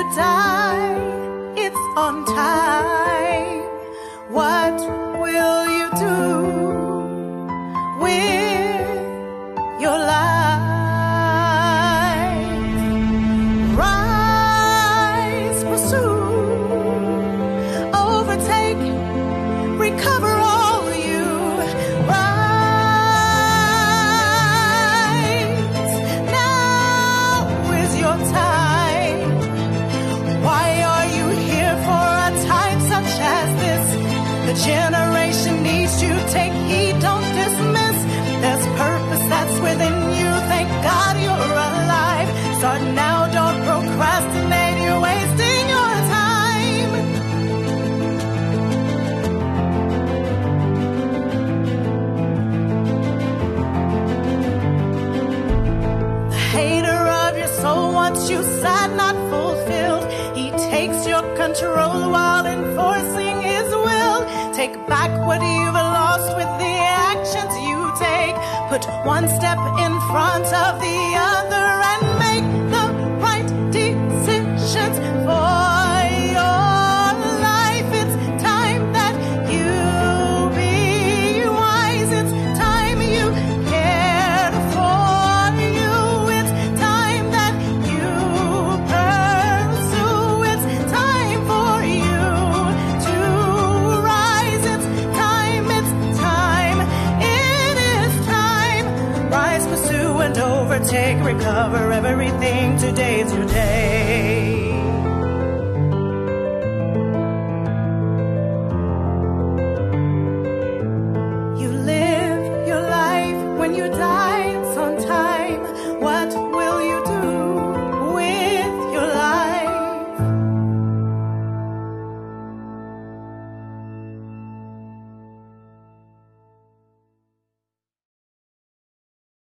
die, it's on time. What will you do with your life? Rise, pursue, overtake, recover all you. Rise, now is your time. Why are you here for a time such as this? The generation needs to take heed, don't dismiss. There's purpose that's within you, thank God you're alive. Start now, don't procrastinate, you're wasting your time. The hater of your soul wants you sad, not fulfilled. He takes your control while enforcing his will. Take back what you've lost with the actions you take. Put one step in front of the other and make the right decisions for your life. It's time that you be wise. It's time you cared for you. It's time that you pursue. It's time for you to rise. It's time, it's time, it is time. Rise, pursue, and overtake, recover everything. Today's your day.